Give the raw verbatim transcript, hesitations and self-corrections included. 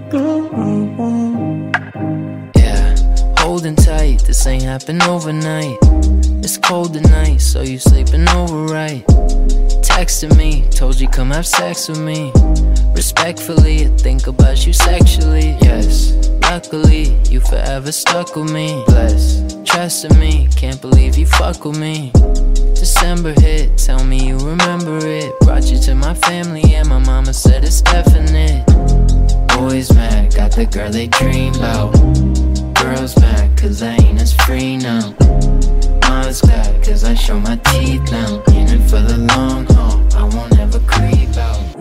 Yeah, holding tight, this ain't happen overnight. It's cold tonight, so you sleeping over right. Texting me, told you come have sex with me. Respectfully, I think about you sexually. Yes, luckily, you forever stuck with me. Bless, trusting me, can't believe you fuck with me. December hit, tell me you remember it. Brought you to my family and my mama said it's definite. Boys mad, got the girl they dream about. Girls mad, cause I ain't as free now. Mom's glad, cause I show my teeth now. In it for the long haul, I won't ever creep out.